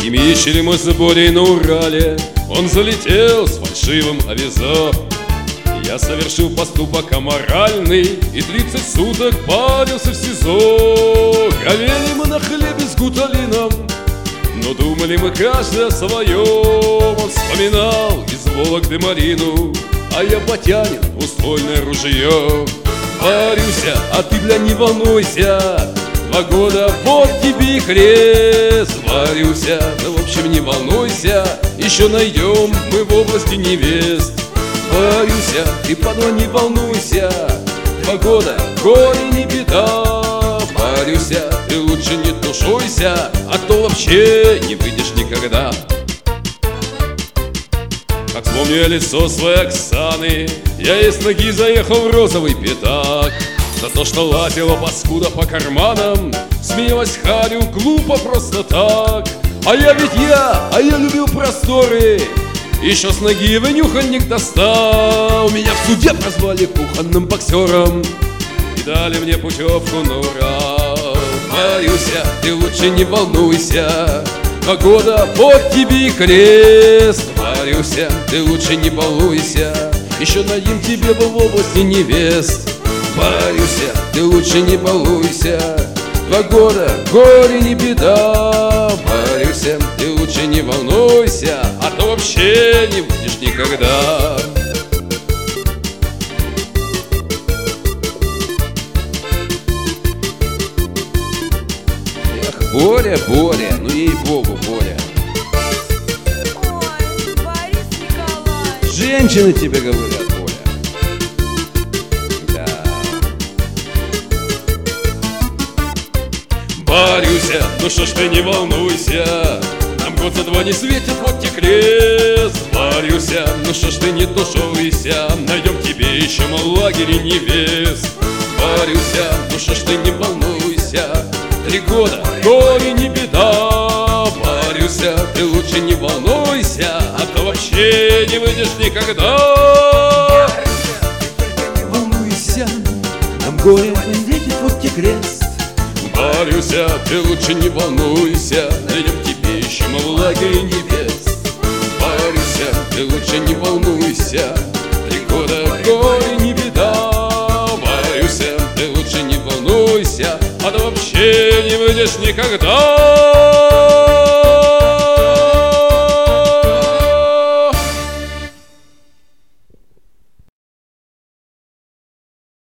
И мечели мы с Борей на Урале, он залетел с фальшивым авизо. Я совершил поступок аморальный и 30 суток парился в СИЗО. Говели мы на хлебе с гуталином, но думали мы каждый о своем. Он вспоминал из Вологды Марину, а я ботянин, ствольное ружье. Парюся, а ты, бля, не волнуйся, 2 года, вот тебе и крест. Варюся, да в общем не волнуйся, еще найдем мы в области невест. Варюся, ты, падла, не волнуйся, 2 года, горе не беда. Варюся, ты лучше не тушуйся, а то вообще не выйдешь никогда. Как вспомню я лицо своей Оксаны, я ей с ноги заехал в розовый пятак. За то, что лазила паскуда по карманам, смеялась Харю глупо просто так. А я любил просторы, еще с ноги вынюхальник достал. Меня в суде прозвали кухонным боксером и дали мне путевку на Урал. Варюся, ты лучше не волнуйся, 2 года, вот тебе и крест. Варюся, ты лучше не балуйся, еще найдем тебе в области невест. Варюся, ты лучше не балуйся, 2 года, горе не беда. Варюся, ты лучше не волнуйся, а то вообще не выйдешь никогда. Эх, Боря, Боря, ну ей-богу, Боря. Ой, Борис Николаевич. Женщины тебе говорят, Боря. Да. Борюся, ну что ж ты не волнуйся, нам год за 2 не светит, вот тебе крест. Борюся, ну что ж ты не тушуйся, найдем тебе еще в лагере невест. Борюся, ну что ж ты не волнуйся, 3 года, горе не беда. Борюся, ты лучше не волнуйся, а то вообще не выйдешь никогда. Не волнуйся, нам горе не светит, вот тебе крест. Борюся, ты лучше не волнуйся, найдем тебе еще в лагере невест. Борюся, ты лучше не волнуйся, 3 года, горе не беда. Борюся, ты лучше не волнуйся, а то вообще не выйдешь никогда.